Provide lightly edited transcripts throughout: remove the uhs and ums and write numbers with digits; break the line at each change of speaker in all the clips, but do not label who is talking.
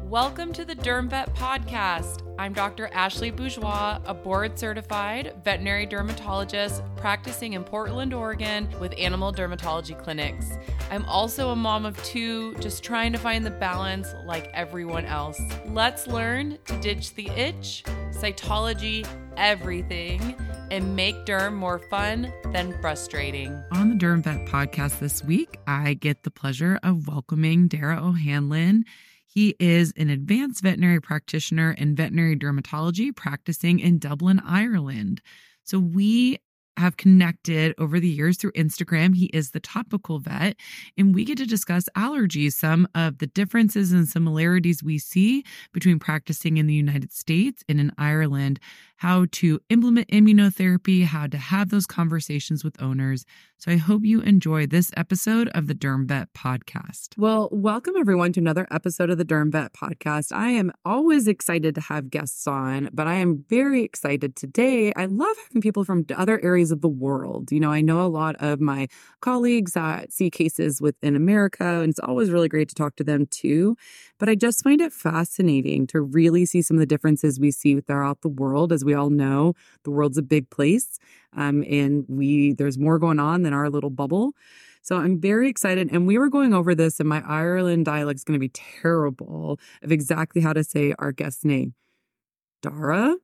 Welcome to the Derm Vet Podcast. I'm Dr. Ashley Bourgeois, a board-certified veterinary dermatologist practicing in Portland, Oregon with animal dermatology clinics. I'm also a mom of two, just trying to find the balance like everyone else. Let's learn to ditch the itch, cytology, everything, and make derm more fun than frustrating. On the Derm Vet Podcast this week, I get the pleasure of welcoming Dara O'Hanlon. He is an advanced veterinary practitioner in veterinary dermatology practicing in Dublin, Ireland. So we have connected over the years through Instagram. He is the topical vet, and we get to discuss allergies, some of the differences and similarities we see between practicing in the United States and in Ireland, how to implement immunotherapy, how to have those conversations with owners. So I hope you enjoy this episode of the Derm Vet Podcast. Well, welcome everyone to another episode of the Derm Vet Podcast. I am always excited to have guests on, but I am very excited today. I love having people from other areas of the world. You know, I know a lot of my colleagues that see cases within America, and it's always really great to talk to them too. But I just find it fascinating to really see some of the differences we see throughout the world. As we all know, the world's a big place, and there's more going on than our little bubble. So I'm very excited. And we were going over this, and my Ireland dialect is going to be terrible of exactly how to say our guest's name. Dara?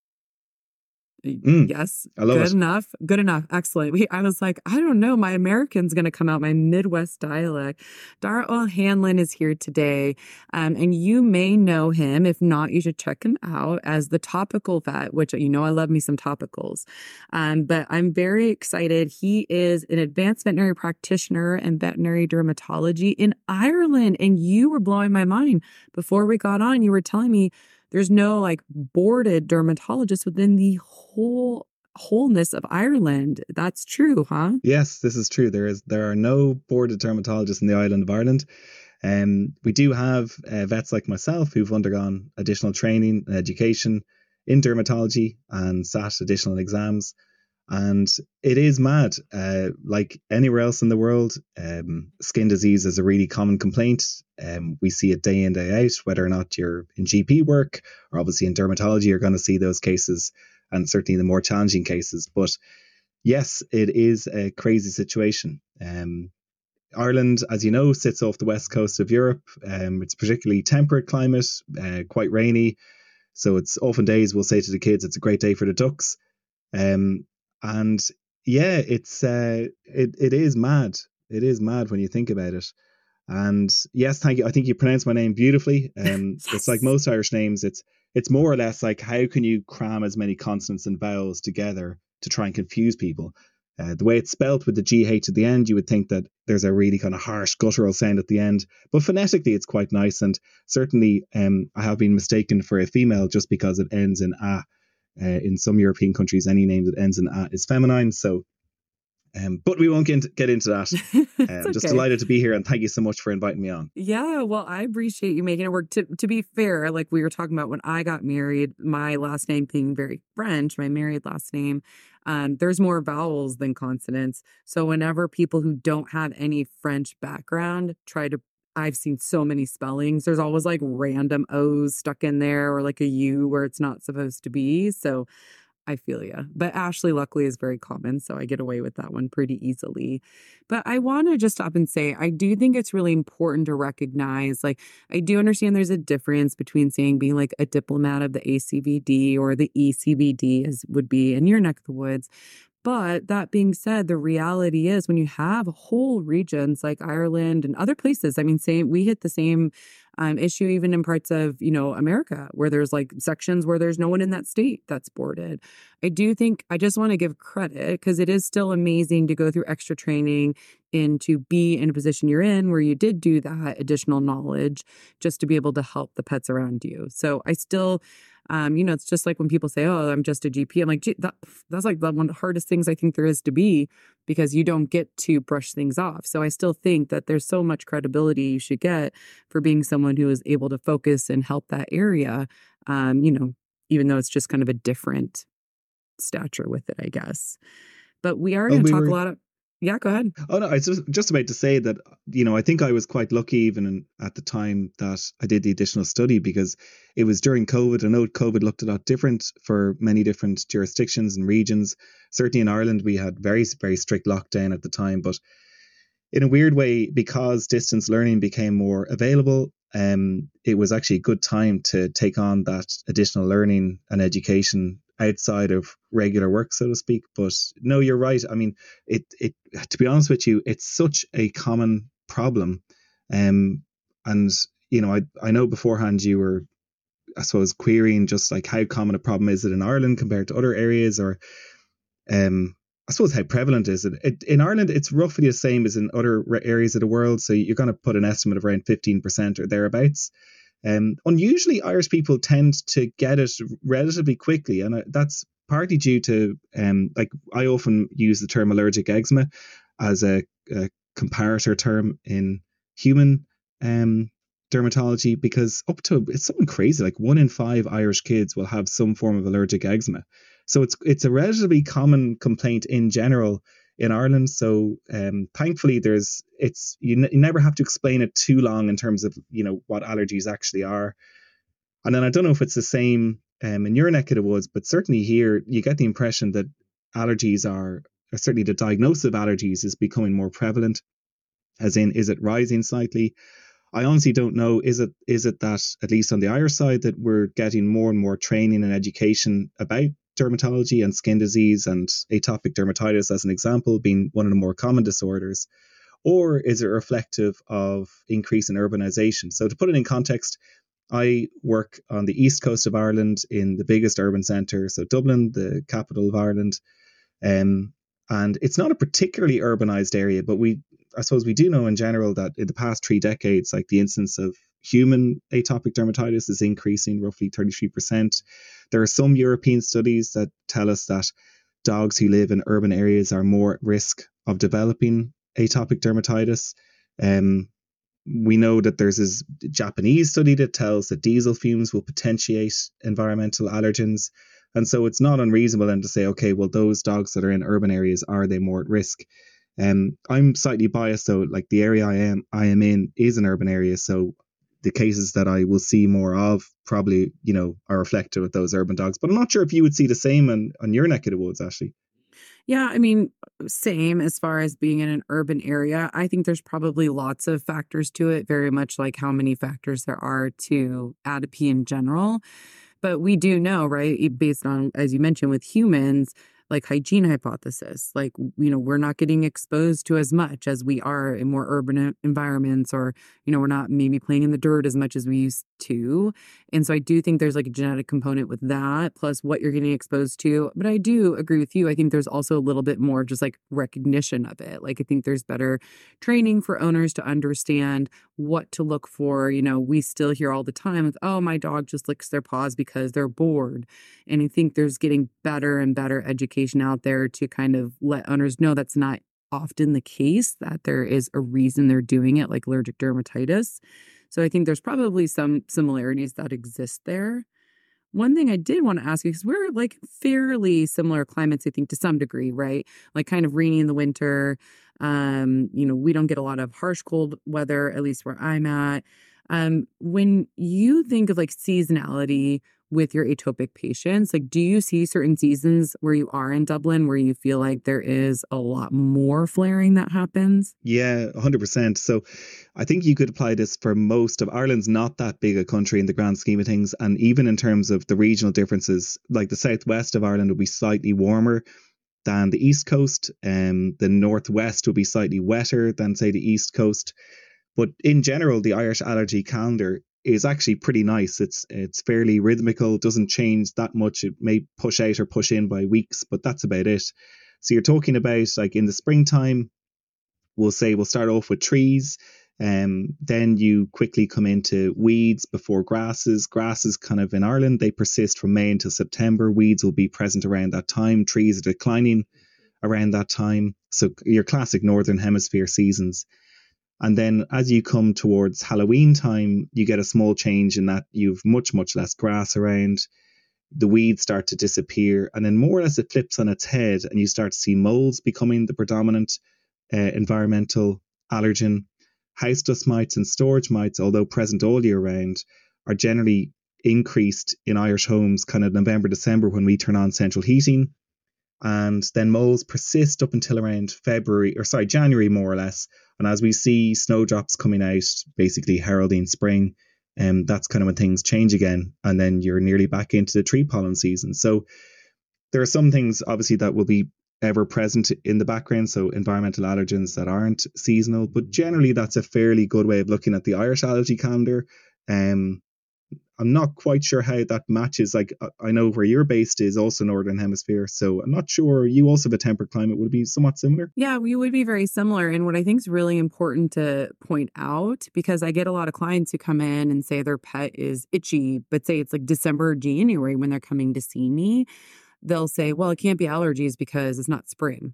Yes.
I love
Good
it.
enough. Good enough. Excellent. I was like, I don't know. My American's going to come out, my Midwest dialect. Dara O'Hanlon is here today. And you may know him. If not, you should check him out as the topical vet, which, you know, I love me some topicals. But I'm very excited. He is an advanced veterinary practitioner in veterinary dermatology in Ireland. And you were blowing my mind before we got on. You were telling me there's no like boarded dermatologist within the wholeness of Ireland. That's true, huh?
Yes, this is true. There are no boarded dermatologists in the island of Ireland. We do have vets like myself who've undergone additional training and education in dermatology and sat additional exams. And it is mad. Like anywhere else in the world, skin disease is a really common complaint. We see it day in, day out, whether or not you're in GP work or obviously in dermatology, you're going to see those cases, and certainly the more challenging cases. But yes, it is a crazy situation. Ireland, as you know, sits off the west coast of Europe. It's a particularly temperate climate, quite rainy. So it's often days we'll say to the kids, it's a great day for the ducks. And yeah, it is mad. It is mad when you think about it. And yes, thank you. I think you pronounced my name beautifully.
Yes.
It's like most Irish names. It's more or less like, how can you cram as many consonants and vowels together to try and confuse people? The way it's spelt with the GH at the end, you would think that there's a really kind of harsh guttural sound at the end. But phonetically, it's quite nice. And certainly I have been mistaken for a female just because it ends in a. In some European countries, any name that ends in a is feminine. So, but we won't get into that. I'm just delighted to be here, and thank you so much for inviting me on.
Yeah, well, I appreciate you making it work. To be fair, like we were talking about when I got married, my last name being very French, my married last name, there's more vowels than consonants. So whenever people who don't have any French background I've seen so many spellings. There's always like random O's stuck in there or like a U where it's not supposed to be. So I feel you. But Ashley, luckily, is very common. So I get away with that one pretty easily. But I want to just stop and say, I do think it's really important to recognize, like, I do understand there's a difference between being like a diplomat of the ACVD or the ECVD, as would be in your neck of the woods. But that being said, the reality is when you have whole regions like Ireland and other places, I mean, we hit the same issue even in parts of, America, where there's like sections where there's no one in that state that's boarded. I do think I just want to give credit because it is still amazing to go through extra training and to be in a position you're in where you did do that additional knowledge just to be able to help the pets around you. So I still, it's just like when people say, oh, I'm just a GP. I'm like, gee, that's like one of the hardest things I think there is to be because you don't get to brush things off. So I still think that there's so much credibility you should get for being someone who is able to focus and help that area, even though it's just kind of a different stature with it, I guess. But we are going to talk a lot of
Yeah, go ahead.
Oh no, I was just about to say that, I think I was quite lucky even at the time that I did the additional study, because it was during COVID. I know COVID looked a lot different for many different jurisdictions and regions. Certainly in Ireland, we had very, very strict lockdown at the time, but in a weird way, because distance learning became more available, it was actually a good time to take on that additional learning and education outside of regular work, so to speak. But no, you're right. I mean, it to be honest with you, it's such a common problem. And I know beforehand you were, I suppose, querying just like how common a problem is it in Ireland compared to other areas, or I suppose how prevalent is it? In Ireland, it's roughly the same as in other areas of the world. So you're going to put an estimate of around 15% or thereabouts. Unusually, Irish people tend to get it relatively quickly, and that's partly due to, like, I often use the term allergic eczema as a comparator term in human dermatology, because it's something crazy, like 1 in 5 Irish kids will have some form of allergic eczema. So it's a relatively common complaint in general in Ireland. So thankfully, you never have to explain it too long in terms of what allergies actually are. And then I don't know if it's the same in your neck of the woods, but certainly here you get the impression that allergies or certainly the diagnosis of allergies is becoming more prevalent. As in, is it rising slightly? I honestly don't know. Is it that, at least on the Irish side, that we're getting more and more training and education about dermatology and skin disease, and atopic dermatitis, as an example, being one of the more common disorders? Or is it reflective of increase in urbanization? So to put it in context, I work on the east coast of Ireland in the biggest urban centre, so Dublin, the capital of Ireland. And it's not a particularly urbanized area, but I suppose we do know in general that in the past 3 decades, like, the incidence of human atopic dermatitis is increasing roughly 33%. There are some European studies that tell us that dogs who live in urban areas are more at risk of developing atopic dermatitis. We know that there's this Japanese study that tells that diesel fumes will potentiate environmental allergens. And so it's not unreasonable then to say, okay, well, those dogs that are in urban areas, are they more at risk? I'm slightly biased, though. Like, the area I am in is an urban area, so the cases that I will see more of probably, are reflective of those urban dogs. But I'm not sure if you would see the same on your neck of the woods, Ashley.
Yeah, I mean, same as far as being in an urban area. I think there's probably lots of factors to it, very much like how many factors there are to atopy in general. But we do know, right, based on, as you mentioned, with humans, like hygiene hypothesis, like, we're not getting exposed to as much as we are in more urban environments, or, we're not maybe playing in the dirt as much as we used to. And so I do think there's like a genetic component with that, plus what you're getting exposed to. But I do agree with you. I think there's also a little bit more just like recognition of it. Like, I think there's better training for owners to understand what to look for. We still hear all the time with, oh, my dog just licks their paws because they're bored. And I think there's getting better and better education out there to kind of let owners know that's not often the case, that there is a reason they're doing it, like allergic dermatitis. So I think there's probably some similarities that exist there. One thing I did want to ask you, because we're like fairly similar climates, I think, to some degree, right? Like, kind of rainy in the winter. We don't get a lot of harsh cold weather, at least where I'm at. When you think of like seasonality with your atopic patients, like, do you see certain seasons where you are in Dublin where you feel like there is a lot more flaring that happens?
Yeah, 100%. So I think you could apply this for most of Ireland's not that big a country in the grand scheme of things. And even in terms of the regional differences, like the southwest of Ireland will be slightly warmer than the east coast. The northwest will be slightly wetter than, say, the east coast. But in general, the Irish allergy calendar is actually pretty nice. It's fairly rhythmical, doesn't change that much. It may push out or push in by weeks, but that's about it. So you're talking about, like, in the springtime, we'll start off with trees, then you quickly come into weeds before grasses. Grasses, kind of in Ireland, they persist from May until September. Weeds will be present around that time. Trees are declining around that time. So your classic Northern Hemisphere seasons. And then as you come towards Halloween time, you get a small change in that you've much, much less grass around. The weeds start to disappear. And then more or less it flips on its head and you start to see moles becoming the predominant environmental allergen. House dust mites and storage mites, although present all year round, are generally increased in Irish homes kind of November, December when we turn on central heating. And then moles persist up until around January more or less. And as we see snowdrops coming out, basically heralding spring, that's kind of when things change again. And then you're nearly back into the tree pollen season. So there are some things obviously that will be ever present in the background, so environmental allergens that aren't seasonal, but generally that's a fairly good way of looking at the Irish allergy calendar. I'm not quite sure how that matches. Like, I know where you're based is also Northern Hemisphere, so I'm not sure. You also have a temperate climate. Would it be somewhat similar?
Yeah, we would be very similar. And what I think is really important to point out, because I get a lot of clients who come in and say their pet is itchy, but say it's like December or January when they're coming to see me, they'll say, well, it can't be allergies because it's not spring.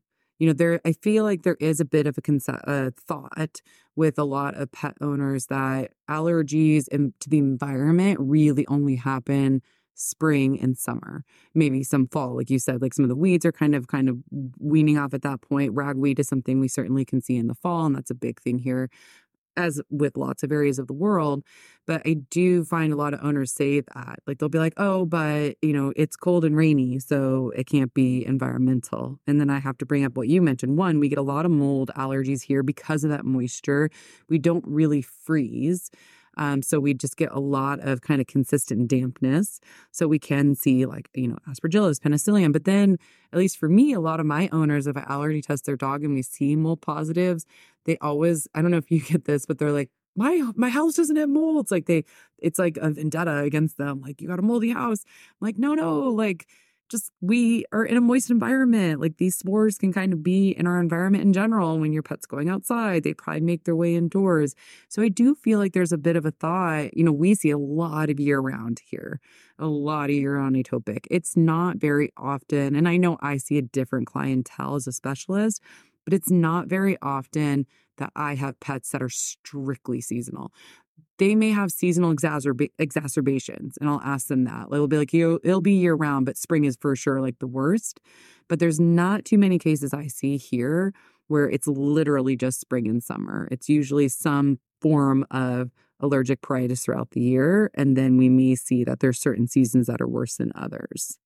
I feel like there is a bit of a thought with a lot of pet owners that allergies to the environment really only happen spring and summer, maybe some fall. Like you said, like some of the weeds are kind of weaning off at that point. Ragweed is something we certainly can see in the fall, and that's a big thing here, as with lots of areas of the world. But I do find a lot of owners say that, like, they'll be like, oh, but it's cold and rainy, so it can't be environmental. And then I have to bring up what you mentioned. One, we get a lot of mold allergies here because of that moisture. We don't really freeze. So we just get a lot of kind of consistent dampness. So we can see like, Aspergillus, penicillium. But then, at least for me, a lot of my owners, if I allergy test their dog and we see mold positives, they always, I don't know if you get this, but they're like, my house doesn't have mold. It's like a vendetta against them. Like, you got a moldy house. I'm like, no, like, just we are in a moist environment. Like, these spores can kind of be in our environment in general. When your pet's going outside, they probably make their way indoors. So I do feel like there's a bit of a thought. We see a lot of year-round here, a lot of year-round atopic. It's not very often, and I know I see a different clientele as a specialist, but it's not very often that I have pets that are strictly seasonal. They may have seasonal exacerbations, and I'll ask them that. It'll be like, it'll be year round, but spring is for sure like the worst. But there's not too many cases I see here where it's literally just spring and summer. It's usually some form of allergic pruritus throughout the year. And then we may see that there's certain seasons that are worse than others.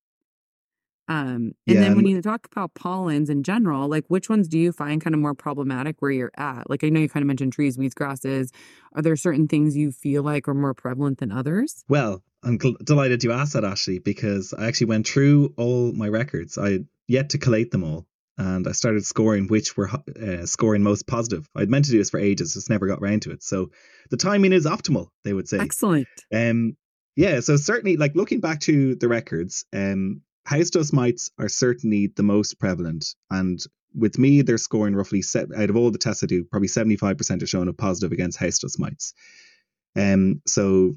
Then when you talk about pollens in general, like, which ones do you find kind of more problematic where you're at? Like, I know you kind of mentioned trees, weeds, grasses. Are there certain things you feel like are more prevalent than others?
Well, I'm delighted you asked that, Ashley, because I actually went through all my records. I had yet to collate them all, and I started scoring which were scoring most positive. I'd meant to do this for ages, just never got around to it. So the timing is optimal, they would say.
Excellent.
So certainly, like, looking back to the records, house dust mites are certainly the most prevalent, and with me, they're scoring roughly out of all the tests I do, probably 75% are showing a positive against house dust mites. So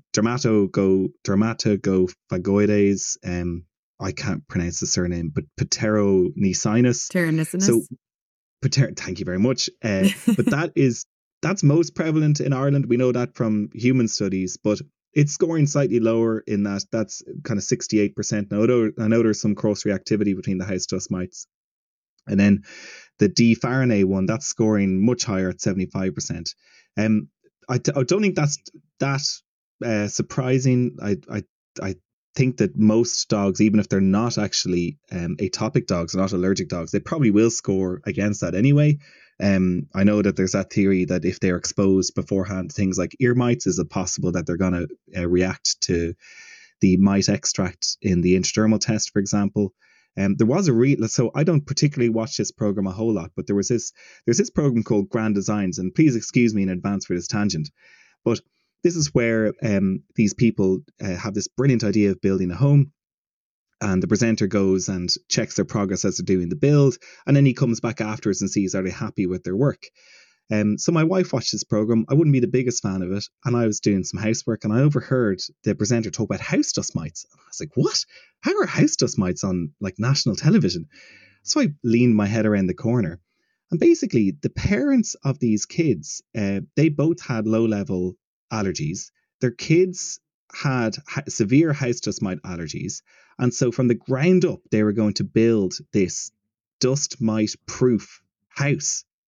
dermatogophagoides, I can't pronounce the surname, but Pteronicinus.
Pteronicinus.
Thank you very much. But that's most prevalent in Ireland. We know that from human studies, but it's scoring slightly lower in that's kind of 68%. I know there's some cross reactivity between the house dust mites. And then the D. farinae one, that's scoring much higher at 75%. I don't think that's that surprising. I think that most dogs, even if they're not actually atopic dogs, not allergic dogs, they probably will score against that anyway. I know that there's that theory that if they're exposed beforehand to things like ear mites, is it possible that they're going to react to the mite extract in the intradermal test, for example. There was so I don't particularly watch this program a whole lot, but there's this program called Grand Designs, and please excuse me in advance for this tangent, but this is where these people have this brilliant idea of building a home, and the presenter goes and checks their progress as they're doing the build, and then he comes back afterwards and sees, are they happy with their work? So my wife watched this program. I wouldn't be the biggest fan of it, and I was doing some housework, and I overheard the presenter talk about house dust mites. I was like, what? How are house dust mites on like national television? So I leaned my head around the corner, and basically the parents of these kids, they both had low-level allergies. Their kids had severe house dust mite allergies, and so from the ground up, they were going to build this dust mite proof house.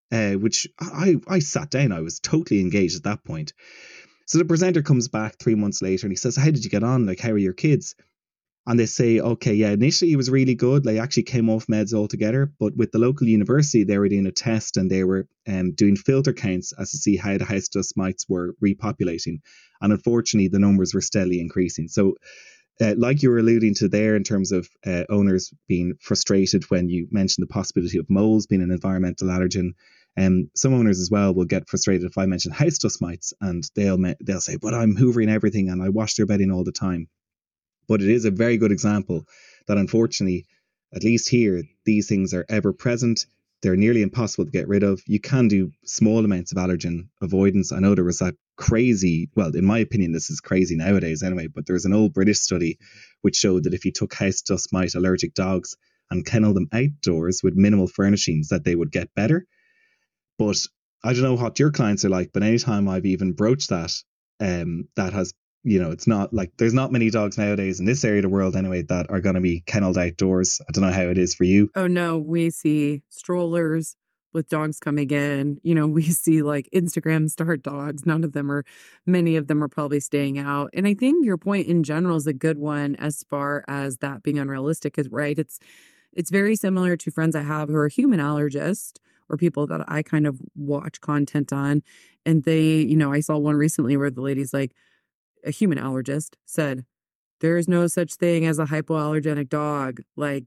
which I sat down. I was totally engaged at that point. So the presenter comes back 3 months later and he says, how did you get on? Like, how are your kids? And they say, okay, yeah, initially it was really good. They actually came off meds altogether. But with the local university, they were doing a test and they were doing filter counts as to see how the house dust mites were repopulating. And unfortunately, the numbers were steadily increasing. So like you were alluding to there in terms of owners being frustrated when you mentioned the possibility of moles being an environmental allergen, some owners as well will get frustrated if I mention house dust mites, and they'll say, but I'm hoovering everything and I wash their bedding all the time. But it is a very good example that unfortunately, at least here, these things are ever present. They're nearly impossible to get rid of. You can do small amounts of allergen avoidance. I know there was that crazy, well, in my opinion, this is crazy nowadays anyway, but there was an old British study which showed that if you took house dust mite allergic dogs and kenneled them outdoors with minimal furnishings, that they would get better. But I don't know what your clients are like, but anytime I've even broached that, that has, it's not like there's not many dogs nowadays in this area of the world anyway that are going to be kennelled outdoors. I don't know how it is for you.
Oh no, we see strollers with dogs coming in. We see like Instagram star dogs. Many of them are probably staying out. And I think your point in general is a good one as far as that being unrealistic is right. It's very similar to friends I have who are human allergists or people that I kind of watch content on. And they, I saw one recently where the lady's like, a human allergist said, there is no such thing as a hypoallergenic dog,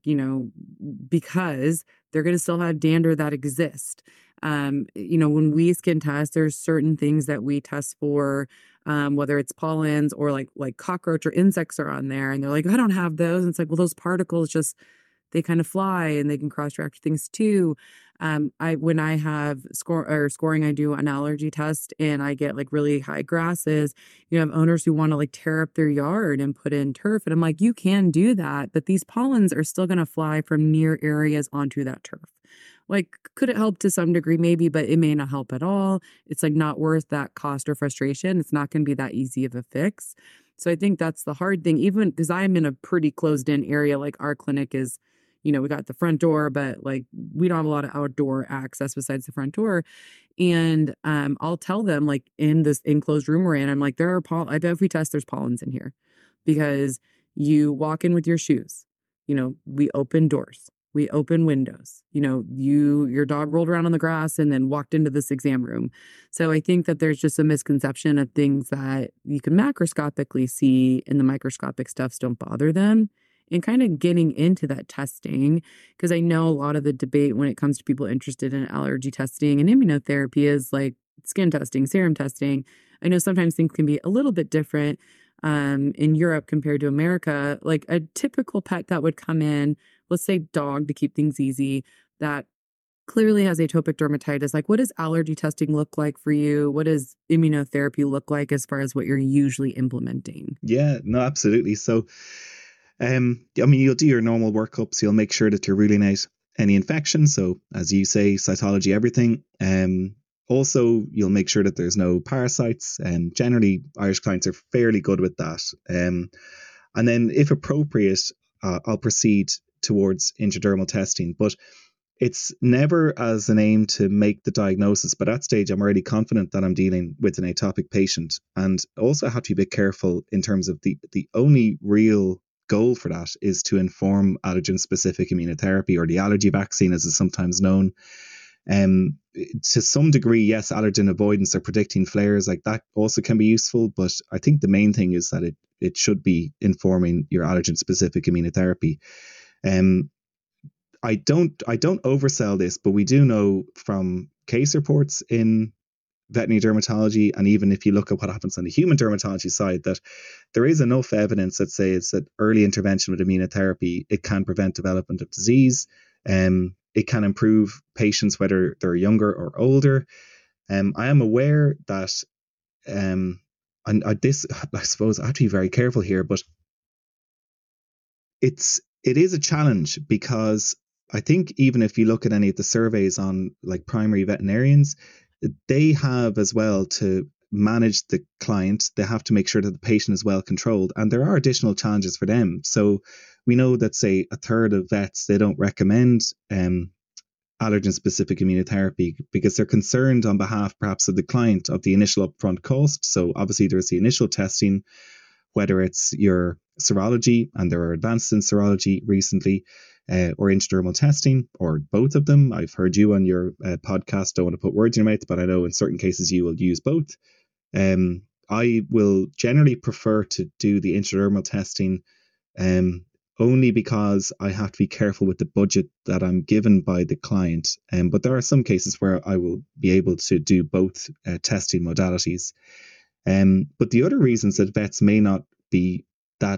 because they're going to still have dander that exist. When we skin test, there's certain things that we test for, whether it's pollens or like cockroach or insects are on there. And they're like, I don't have those. And it's like, well, those particles they kind of fly and they can cross-react things too. When I have scoring, I do an allergy test and I get like really high grasses. You have owners who want to like tear up their yard and put in turf. And I'm like, you can do that, but these pollens are still going to fly from near areas onto that turf. Like, could it help to some degree? Maybe, but it may not help at all. It's like not worth that cost or frustration. It's not going to be that easy of a fix. So I think that's the hard thing, even because I'm in a pretty closed in area. Like our clinic is, we got the front door, but like we don't have a lot of outdoor access besides the front door. And I'll tell them like in this enclosed room we're in, I'm like, I bet if we test, there's pollens in here because you walk in with your shoes. We open doors, we open windows, your dog rolled around on the grass and then walked into this exam room. So I think that there's just a misconception of things that you can macroscopically see and the microscopic stuffs don't bother them. And kind of getting into that testing, because I know a lot of the debate when it comes to people interested in allergy testing and immunotherapy is like skin testing, serum testing. I know sometimes things can be a little bit different in Europe compared to America. Like a typical pet that would come in, let's say dog to keep things easy, that clearly has atopic dermatitis. Like, what does allergy testing look like for you? What does immunotherapy look like as far as what you're usually implementing?
Yeah, no, absolutely. So you'll do your normal workups. You'll make sure that you're ruling out any infections. So as you say, cytology, everything. Also, you'll make sure that there's no parasites. Generally, Irish clients are fairly good with that. And then if appropriate, I'll proceed towards intradermal testing. But it's never as an aim to make the diagnosis. But at that stage, I'm already confident that I'm dealing with an atopic patient. And also I have to be a bit careful in terms of the only real goal for that is to inform allergen-specific immunotherapy, or the allergy vaccine as it's sometimes known. To some degree, yes, allergen avoidance or predicting flares like that also can be useful, but I think the main thing is that it should be informing your allergen-specific immunotherapy. I don't oversell this, but we do know from case reports in veterinary dermatology, and even if you look at what happens on the human dermatology side, that there is enough evidence that says that early intervention with immunotherapy, it can prevent development of disease. It can improve patients whether they're younger or older. I am aware that, I suppose I have to be very careful here, but it is a challenge, because I think even if you look at any of the surveys on like primary veterinarians, they have as well to manage the client. They have to make sure that the patient is well controlled, and there are additional challenges for them. So we know that, say, a third of vets, they don't recommend allergen-specific immunotherapy because they're concerned on behalf perhaps of the client of the initial upfront cost. So obviously there's the initial testing, whether it's your serology, and there are advanced in serology recently, or intradermal testing, or both of them. I've heard you on your podcast, don't want to put words in your mouth, but I know in certain cases you will use both. I will generally prefer to do the intradermal testing only because I have to be careful with the budget that I'm given by the client. But there are some cases where I will be able to do both testing modalities. But the other reasons that vets may not be that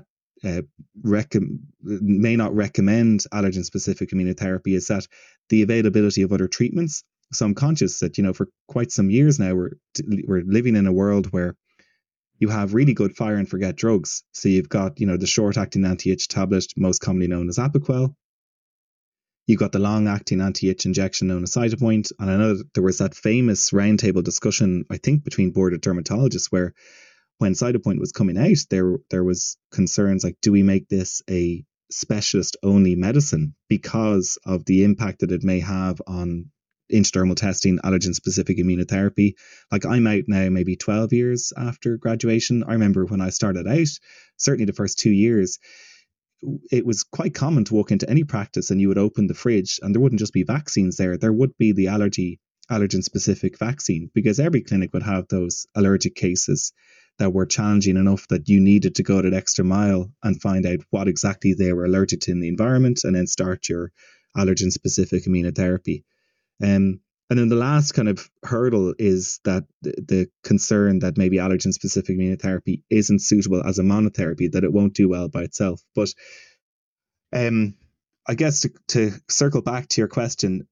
may not recommend allergen-specific immunotherapy is that the availability of other treatments. So I'm conscious that, for quite some years now, we're living in a world where you have really good fire and forget drugs. So you've got, the short-acting anti-itch tablet, most commonly known as Apoquel. You've got the long-acting anti-itch injection known as Cytopoint. And I know that there was that famous roundtable discussion, I think, between boarded dermatologists, where when Cytopoint was coming out, there was concerns like, do we make this a specialist-only medicine because of the impact that it may have on intradermal testing, allergen-specific immunotherapy? Like, I'm out now maybe 12 years after graduation. I remember when I started out, certainly the first 2 years, it was quite common to walk into any practice and you would open the fridge and there wouldn't just be vaccines there. There would be the allergen-specific vaccine, because every clinic would have those allergic cases that were challenging enough that you needed to go that extra mile and find out what exactly they were allergic to in the environment and then start your allergen-specific immunotherapy. And then the last kind of hurdle is that the concern that maybe allergen-specific immunotherapy isn't suitable as a monotherapy, that it won't do well by itself. But I guess to circle back to your question,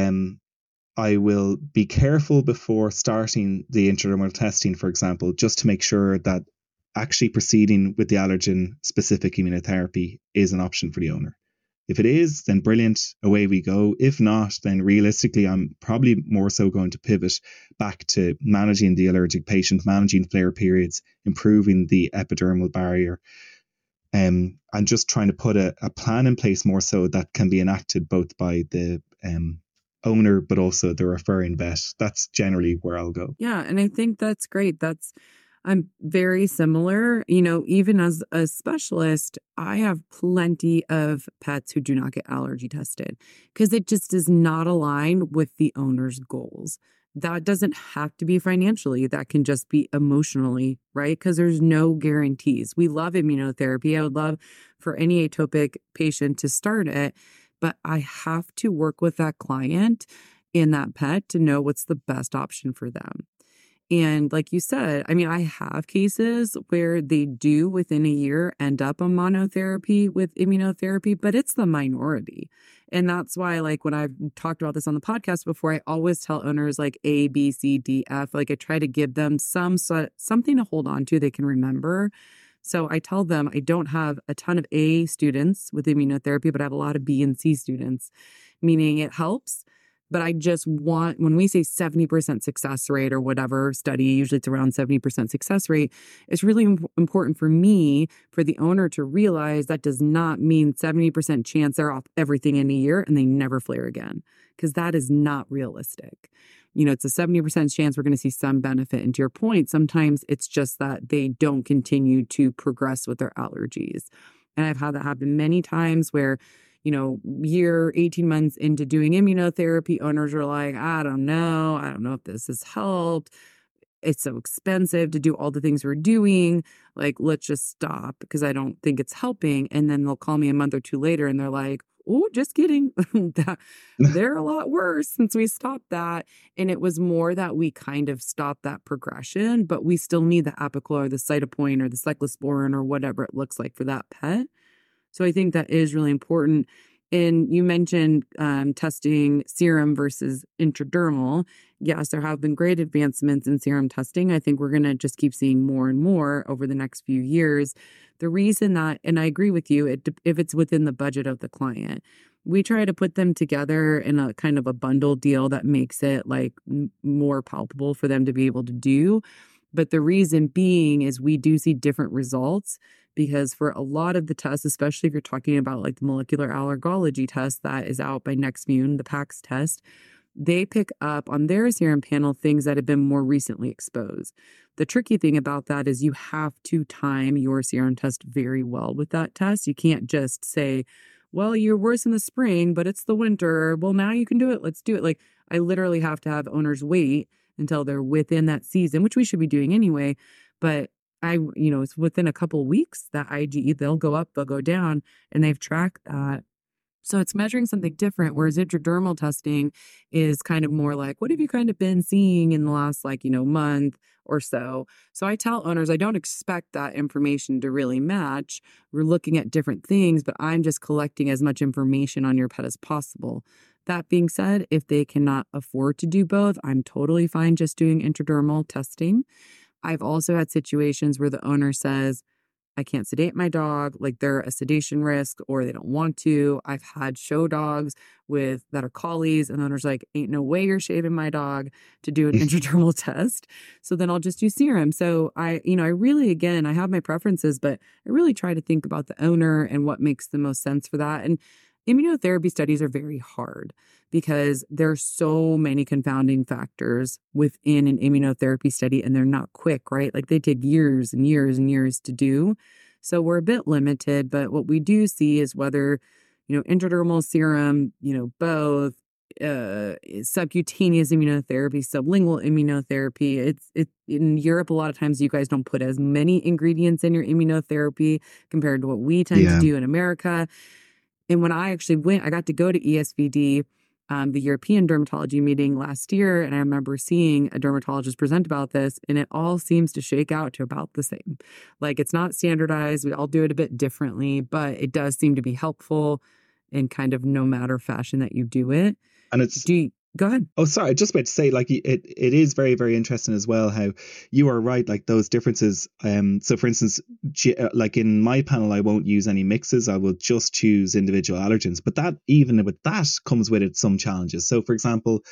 I will be careful before starting the intradermal testing, for example, just to make sure that actually proceeding with the allergen-specific immunotherapy is an option for the owner. If it is, then brilliant, away we go. If not, then realistically, I'm probably more so going to pivot back to managing the allergic patient, managing flare periods, improving the epidermal barrier, and just trying to put a plan in place more so that can be enacted both by the owner, but also the referring vet. That's generally where I'll go.
Yeah, and I think that's great. I'm very similar. Even as a specialist, I have plenty of pets who do not get allergy tested because it just does not align with the owner's goals. That doesn't have to be financially. That can just be emotionally, right? Because there's no guarantees. We love immunotherapy. I would love for any atopic patient to start it, but I have to work with that client and that pet to know what's the best option for them. And like you said, I have cases where they do within a year end up on monotherapy with immunotherapy, but it's the minority. And that's why, like, when I've talked about this on the podcast before, I always tell owners like A, B, C, D, F, like I try to give them something to hold on to they can remember. So I tell them I don't have a ton of A students with immunotherapy, but I have a lot of B and C students, meaning it helps. But I just want, when we say 70% success rate or whatever study, usually it's around 70% success rate, it's really important for me, for the owner to realize that does not mean 70% chance they're off everything in a year and they never flare again, because that is not realistic. It's a 70% chance we're going to see some benefit. And to your point, sometimes it's just that they don't continue to progress with their allergies. And I've had that happen many times where, year, 18 months into doing immunotherapy, owners are like, I don't know if this has helped. It's so expensive to do all the things we're doing. Like, let's just stop because I don't think it's helping. And then they'll call me a month or two later and they're like, oh, just kidding. They're a lot worse since we stopped that. And it was more that we kind of stopped that progression, but we still need the Apoquel or the Cytopoint or the cyclosporin or whatever it looks like for that pet. So I think that is really important. And you mentioned testing serum versus intradermal. Yes, there have been great advancements in serum testing. I think we're going to just keep seeing more and more over the next few years. The reason that, and I agree with you, if it's within the budget of the client, we try to put them together in a kind of a bundle deal that makes it like more palpable for them to be able to do. But the reason being is we do see different results because for a lot of the tests, especially if you're talking about like the molecular allergology test that is out by Nextmune, the PAX test, they pick up on their serum panel things that have been more recently exposed. The tricky thing about that is you have to time your serum test very well with that test. You can't just say, well, you're worse in the spring, but it's the winter. Well, now you can do it. Let's do it. Like, I literally have to have owners wait until they're within that season, which we should be doing anyway. But it's within a couple of weeks that IgE, they'll go up, they'll go down, and they've tracked that. So it's measuring something different, whereas intradermal testing is kind of more like, what have you kind of been seeing in the last month or so? So I tell owners, I don't expect that information to really match. We're looking at different things, but I'm just collecting as much information on your pet as possible. That being said, if they cannot afford to do both, I'm totally fine just doing intradermal testing. I've also had situations where the owner says, I can't sedate my dog, like they're a sedation risk or they don't want to. I've had show dogs that are collies and owners like, ain't no way you're shaving my dog to do an intradermal test. So then I'll just do serum. So I really, again, I have my preferences, but I really try to think about the owner and what makes the most sense for that. And immunotherapy studies are very hard because there's so many confounding factors within an immunotherapy study and they're not quick, right? Like they take years and years and years to do. So we're a bit limited, but what we do see is whether, intradermal serum, both subcutaneous immunotherapy, sublingual immunotherapy. It's in Europe, a lot of times you guys don't put as many ingredients in your immunotherapy compared to what we tend to do in America. And when I actually went, I got to go to ESVD, the European dermatology meeting last year, and I remember seeing a dermatologist present about this, and it all seems to shake out to about the same. Like it's not standardized. We all do it a bit differently, but it does seem to be helpful in kind of no matter fashion that you do it.
And it's...
Go ahead.
Oh, sorry. Just about to say, like, it is very, very interesting as well how you are right, like those differences. So, for instance, like in my panel, I won't use any mixes. I will just choose individual allergens. But that, even with that, comes with it some challenges. So, for example,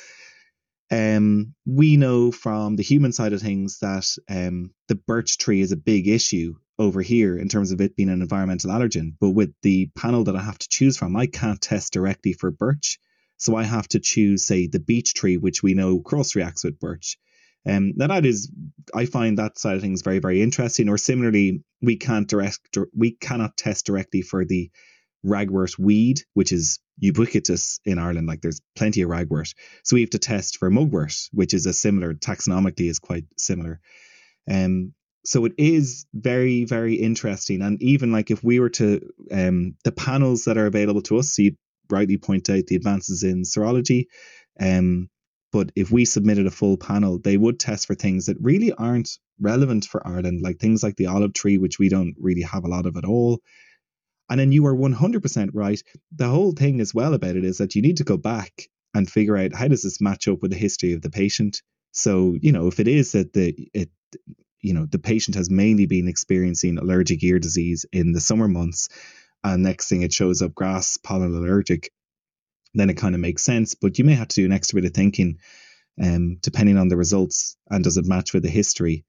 we know from the human side of things that the birch tree is a big issue over here in terms of it being an environmental allergen. But with the panel that I have to choose from, I can't test directly for birch. So I have to choose, say, the beech tree, which we know cross-reacts with birch. Now I find that side of things very, very interesting. Or similarly, we cannot test directly for the ragwort weed, which is ubiquitous in Ireland. Like there's plenty of ragwort. So we have to test for mugwort, which is a similar, taxonomically is quite similar. So it is very, very interesting. And even like if we were to, the panels that are available to us, so you rightly point out the advances in serology. But if we submitted a full panel, they would test for things that really aren't relevant for Ireland, like things like the olive tree, which we don't really have a lot of at all. And then you are 100% right. The whole thing as well about it is that you need to go back and figure out how does this match up with the history of the patient. So, if it is that the patient has mainly been experiencing allergic ear disease in the summer months, and next thing it shows up grass pollen allergic, then it kind of makes sense. But you may have to do an extra bit of thinking, depending on the results and does it match with the history.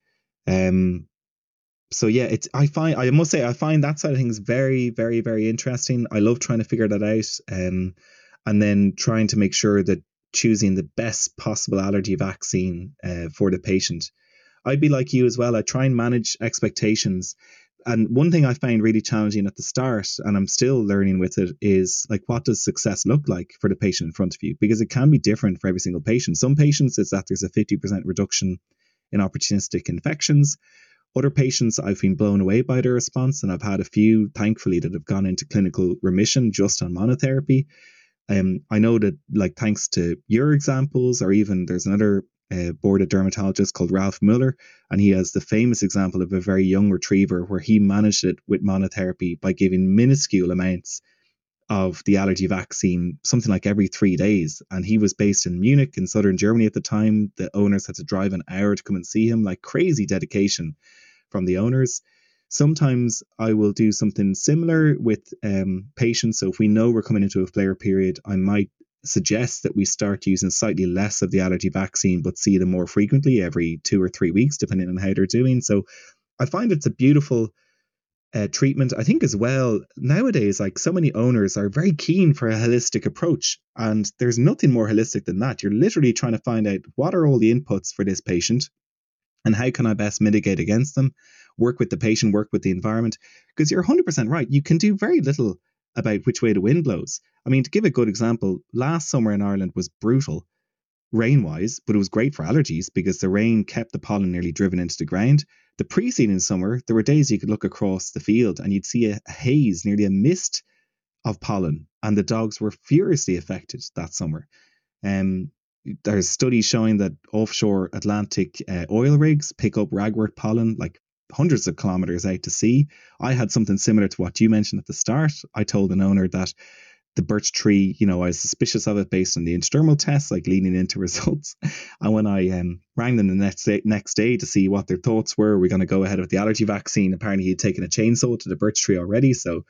So yeah, I must say I find that side of things very, very, very interesting. I love trying to figure that out, and then trying to make sure that choosing the best possible allergy vaccine for the patient. I'd be like you as well. I try and manage expectations. And one thing I find really challenging at the start, and I'm still learning with it, is like, what does success look like for the patient in front of you? Because it can be different for every single patient. Some patients, it's that there's a 50% reduction in opportunistic infections. Other patients, I've been blown away by their response, and I've had a few, thankfully, that have gone into clinical remission just on monotherapy. I know that, like, thanks to your examples, or even there's another boarded dermatologist called Ralph Muller, and he has the famous example of a very young retriever where he managed it with monotherapy by giving minuscule amounts of the allergy vaccine, something like every 3 days. And he was based in Munich in southern Germany at the time. The owners had to drive an hour to come and see him, like crazy dedication from the owners. Sometimes I will do something similar with patients. So if we know we're coming into a flare period, I might suggests that we start using slightly less of the allergy vaccine, but see them more frequently every 2 or 3 weeks, depending on how they're doing. So I find it's a beautiful treatment. I think as well, nowadays, like so many owners are very keen for a holistic approach, and there's nothing more holistic than that. You're literally trying to find out what are all the inputs for this patient and how can I best mitigate against them, work with the patient, work with the environment, because you're 100% right. You can do very little about which way the wind blows. I mean, to give a good example, last summer in Ireland was brutal rain-wise, but it was great for allergies because the rain kept the pollen nearly driven into the ground. The preceding summer, there were days you could look across the field and you'd see a haze, nearly a mist of pollen, and the dogs were furiously affected that summer. There's studies showing that offshore Atlantic oil rigs pick up ragwort pollen like hundreds of kilometers out to sea. I had something similar to what you mentioned at the start. I told an owner that the birch tree, I was suspicious of it based on the intradermal tests, like leading into results. And when I rang them the next day to see what their thoughts were going to go ahead with the allergy vaccine, apparently he'd taken a chainsaw to the birch tree already. So,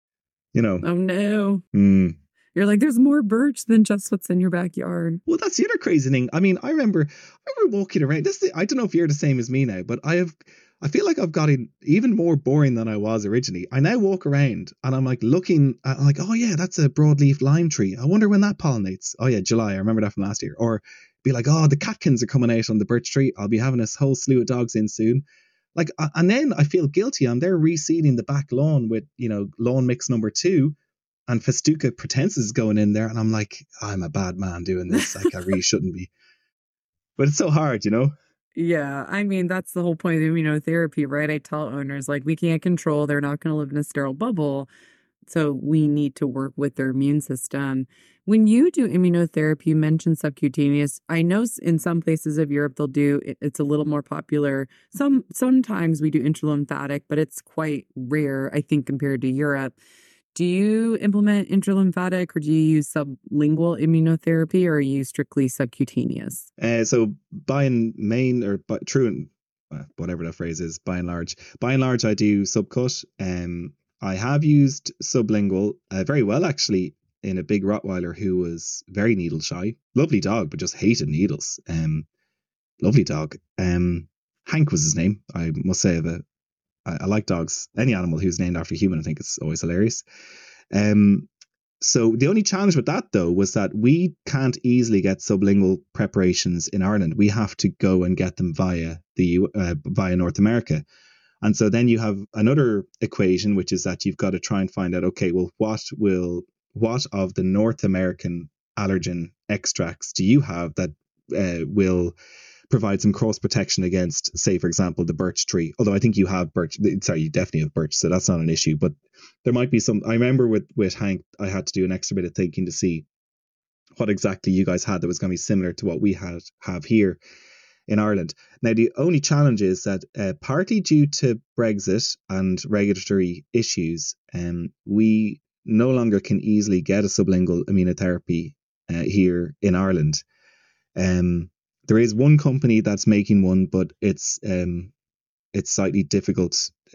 Oh, no. You're like, there's more birch than just what's in your backyard.
Well, that's the other crazy thing. I mean, I remember walking around. I don't know if you're the same as me now, but I feel like I've gotten even more boring than I was originally. I now walk around and I'm like looking at like, oh yeah, that's a broadleaf lime tree. I wonder when that pollinates. Oh yeah, July. I remember that from last year. Or be like, oh, the catkins are coming out on the birch tree. I'll be having this whole slew of dogs in soon. Like, and then I feel guilty. I'm there reseeding the back lawn with, lawn mix number 2. And Festuca pratensis is going in there. And I'm like, I'm a bad man doing this. Like, I really shouldn't be. But it's so hard,
Yeah, I mean, that's the whole point of immunotherapy, right? I tell owners, like, we can't control, they're not going to live in a sterile bubble. So we need to work with their immune system. When you do immunotherapy, you mentioned subcutaneous. I know in some places of Europe, they'll do, it's a little more popular. Sometimes we do intralymphatic, but it's quite rare, I think, compared to Europe. Do you implement intralymphatic or do you use sublingual immunotherapy, or are you strictly subcutaneous?
So by and main, or by true, whatever that phrase is, by and large, I do subcut. I have used sublingual very well, actually, in a big Rottweiler who was very needle shy. Lovely dog, but just hated needles. Lovely dog. Hank was his name, I must say. I like dogs. Any animal who's named after a human, I think it's always hilarious. So the only challenge with that, though, was that we can't easily get sublingual preparations in Ireland. We have to go and get them via North America. And so then you have another equation, which is that you've got to try and find out, okay, well, what of the North American allergen extracts do you have that will provide some cross protection against, say, for example, the birch tree. Although I think you have birch. Sorry, you definitely have birch, so that's not an issue. But there might be some. I remember with Hank, I had to do an extra bit of thinking to see what exactly you guys had that was going to be similar to what we have here in Ireland. Now, the only challenge is that partly due to Brexit and regulatory issues, we no longer can easily get a sublingual immunotherapy here in Ireland. There is one company that's making one, but it's slightly difficult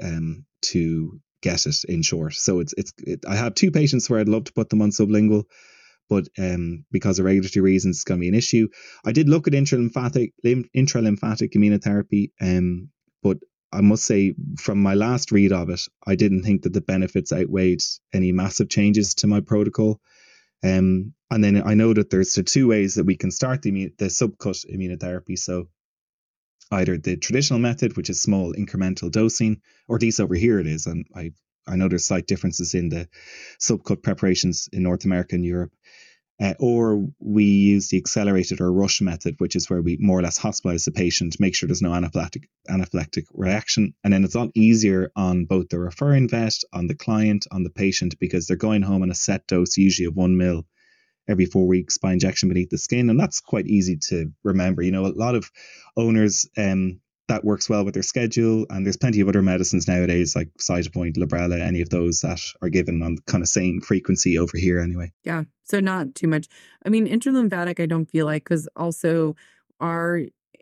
to get it, in short. So I have 2 patients where I'd love to put them on sublingual, but because of regulatory reasons, it's going to be an issue. I did look at intralymphatic immunotherapy, but I must say, from my last read of it, I didn't think that the benefits outweighed any massive changes to my protocol. And then I know that there's 2 ways that we can start the subcut immunotherapy. So either the traditional method, which is small incremental dosing, or at least over here it is. And I know there's slight differences in the subcut preparations in North America and Europe. Or we use the accelerated or rush method, which is where we more or less hospitalize the patient, make sure there's no anaphylactic reaction. And then it's a lot easier on both the referring vet, on the client, on the patient, because they're going home on a set dose, usually of 1 ml every 4 weeks by injection beneath the skin. And that's quite easy to remember. A lot of owners, that works well with their schedule. And there's plenty of other medicines nowadays, like Cytopoint, Librela, any of those that are given on kind of same frequency over here anyway.
Yeah. So not too much. I mean, intralymphatic, I don't feel like, because also our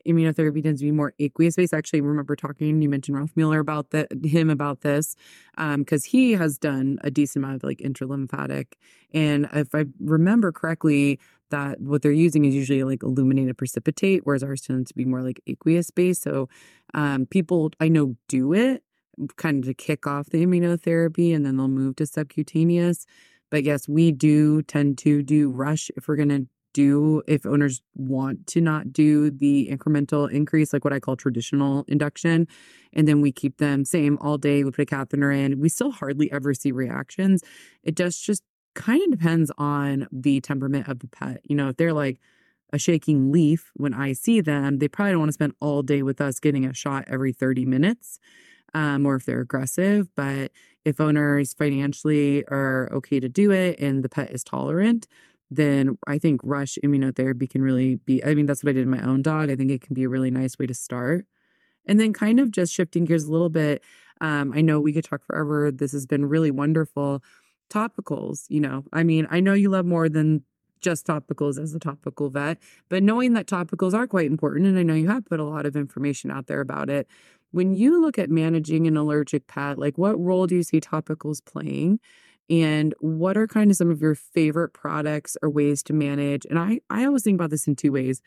immunotherapy tends to be more aqueous based. Actually, I remember you mentioned Ralph Mueller about him about this, because he has done a decent amount of like intralymphatic. And if I remember correctly, that what they're using is usually like illuminated precipitate, whereas ours tends to be more like aqueous based. So people I know do it kind of to kick off the immunotherapy, and then they'll move to subcutaneous. But yes, we do tend to do rush if we're going to if owners want to not do the incremental increase, like what I call traditional induction, and then we keep them same all day, we put a catheter in, we still hardly ever see reactions. It just kind of depends on the temperament of the pet. If they're like a shaking leaf when I see them, they probably don't want to spend all day with us getting a shot every 30 minutes. Or if they're aggressive. But if owners financially are okay to do it and the pet is tolerant, then I think rush immunotherapy can really be, that's what I did in my own dog. I think it can be a really nice way to start. And then kind of just shifting gears a little bit. I know we could talk forever. This has been really wonderful. Topicals, I know you love more than just topicals as a topical vet, but knowing that topicals are quite important, and I know you have put a lot of information out there about it. When you look at managing an allergic pet, like what role do you see topicals playing? And what are kind of some of your favorite products or ways to manage? And I always think about this in two ways.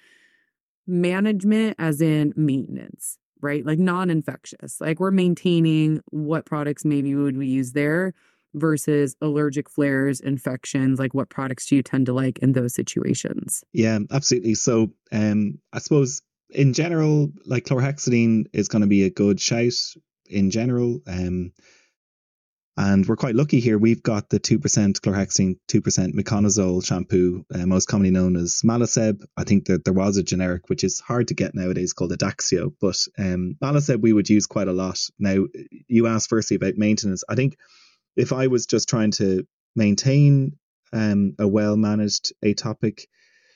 Management as in maintenance, right? Like non-infectious, like we're maintaining what products maybe would we use there versus allergic flares, infections, like what products do you tend to like in those situations?
Yeah, absolutely. So I suppose in general, like chlorhexidine is going to be a good shout in general. And we're quite lucky here. We've got the 2% chlorhexidine, 2% miconazole shampoo, most commonly known as Malaseb. I think that there was a generic, which is hard to get nowadays, called Adaxio. But Malaseb we would use quite a lot. Now, you asked firstly about maintenance. I think if I was just trying to maintain a well-managed atopic,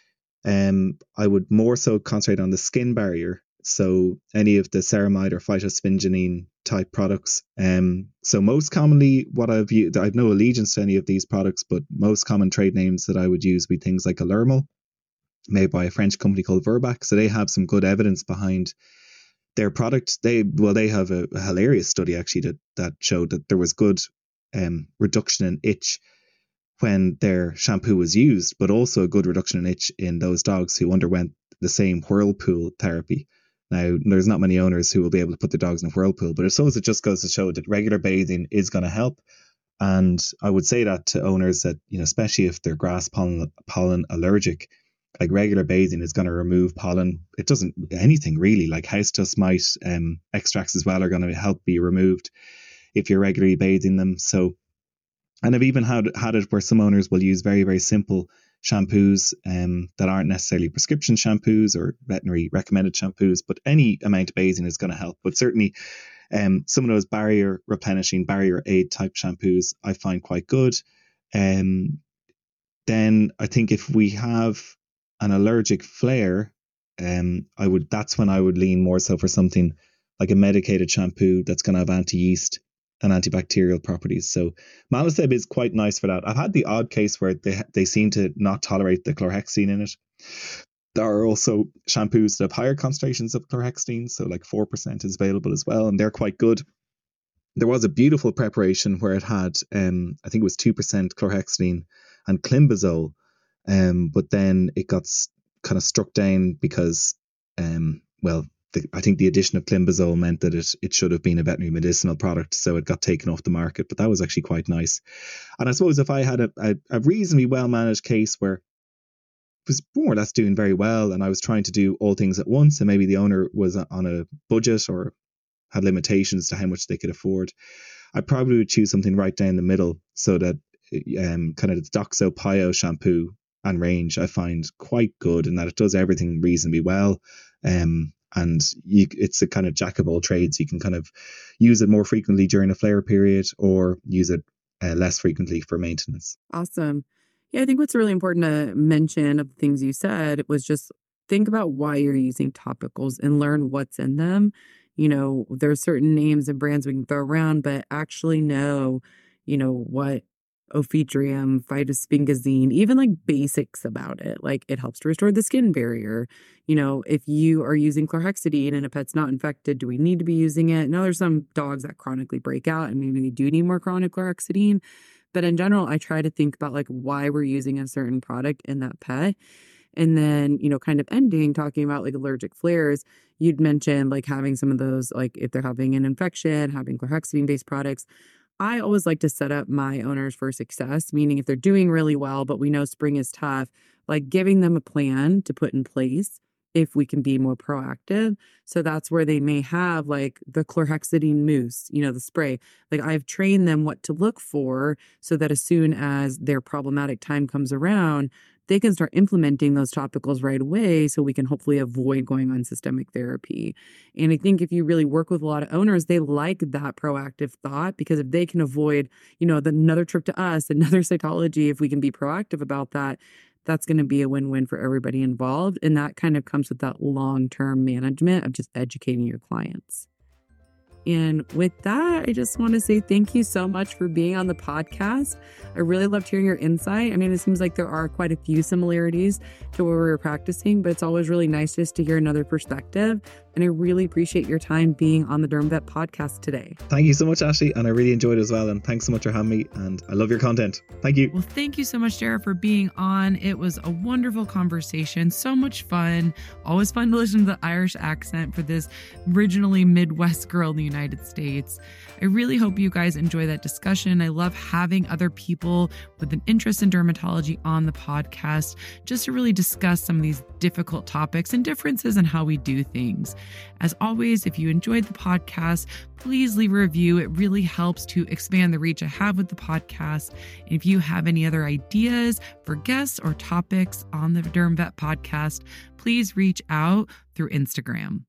I would more so concentrate on the skin barrier. So any of the ceramide or phytosphingenine type products. So most commonly what I've used, I've no allegiance to any of these products, but most common trade names that I would use would be things like Alermal, made by a French company called Verbac. So they have some good evidence behind their product. They have a hilarious study actually that showed that there was good reduction in itch when their shampoo was used, but also a good reduction in itch in those dogs who underwent the same whirlpool therapy. Now, there's not many owners who will be able to put their dogs in a whirlpool, but I suppose it just goes to show that regular bathing is going to help. And I would say that to owners that, especially if they're grass pollen allergic, like regular bathing is going to remove pollen. It doesn't anything really, like house dust mite extracts as well are going to help be removed if you're regularly bathing them. So, and I've even had it where some owners will use very, very simple shampoos that aren't necessarily prescription shampoos or veterinary recommended shampoos, but any amount of bathing is going to help. But certainly some of those barrier replenishing, barrier aid type shampoos I find quite good. Then I think if we have an allergic flare, that's when I would lean more so for something like a medicated shampoo that's going to have anti-yeast and antibacterial properties. So Malaseb is quite nice for that. I've had the odd case where they seem to not tolerate the chlorhexidine in it. There are also shampoos that have higher concentrations of chlorhexidine, so like 4% is available as well, and they're quite good. There was a beautiful preparation where it had, I think it was 2% chlorhexidine and climbazole, but then it got kind of struck down because, I think the addition of climbazole meant that it should have been a veterinary medicinal product, so it got taken off the market. But that was actually quite nice. And I suppose if I had a reasonably well-managed case where it was more or less doing very well and I was trying to do all things at once, and maybe the owner was on a budget or had limitations to how much they could afford, I probably would choose something right down the middle, so that kind of the Doxo Pio shampoo and range I find quite good in that it does everything reasonably well. And it's a kind of jack of all trades. You can kind of use it more frequently during a flare period or use it less frequently for maintenance.
Awesome. Yeah, I think what's really important to mention of the things you said was just think about why you're using topicals and learn what's in them. There are certain names and brands we can throw around, but actually know, what Ophedrium, phytospingazine, even like basics about it. Like it helps to restore the skin barrier. You know, if you are using chlorhexidine and a pet's not infected, do we need to be using it? Now, there's some dogs that chronically break out and maybe they do need more chronic chlorhexidine. But in general, I try to think about like why we're using a certain product in that pet. And then, you know, kind of ending talking about like allergic flares, you'd mentioned like having some of those, like if they're having an infection, having chlorhexidine based products. I always like to set up my owners for success, meaning if they're doing really well, but we know spring is tough, like giving them a plan to put in place if we can be more proactive. So that's where they may have like the chlorhexidine mousse, you know, the spray. Like I've trained them what to look for so that as soon as their problematic time comes around, they can start implementing those topicals right away so we can hopefully avoid going on systemic therapy. And I think if you really work with a lot of owners, they like that proactive thought because if they can avoid, you know, another trip to us, another cytology, if we can be proactive about that, that's going to be a win-win for everybody involved. And that kind of comes with that long-term management of just educating your clients. And with that, I just want to say thank you so much for being on the podcast. I really loved hearing your insight. I mean, it seems like there are quite a few similarities to where we were practicing, but it's always really nice just to hear another perspective. And I really appreciate your time being on the DermVet podcast today.
Thank you so much, Ashley. And I really enjoyed it as well. And thanks so much for having me. And I love your content. Thank you.
Well, thank you so much, Dara, for being on. It was a wonderful conversation. So much fun. Always fun to listen to the Irish accent for this originally Midwest girl in the United States. I really hope you guys enjoy that discussion. I love having other people with an interest in dermatology on the podcast just to really discuss some of these difficult topics and differences in how we do things. As always, if you enjoyed the podcast, please leave a review. It really helps to expand the reach I have with the podcast. And if you have any other ideas for guests or topics on the DermVet podcast, please reach out through Instagram.